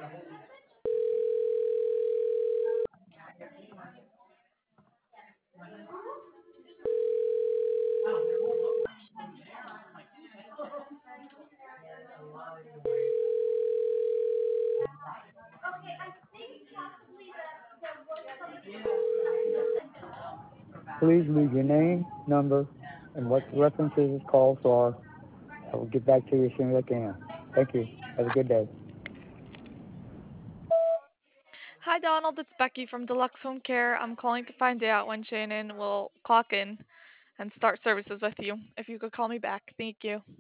Please leave your name, number, and what the references is called for. I will get back to you as soon as I can. Thank you. Have a good day. Hi, Donald. It's Becky from Deluxe Home Care. I'm calling to find out when Shannon will clock in and start services with you. If you could call me back. Thank you.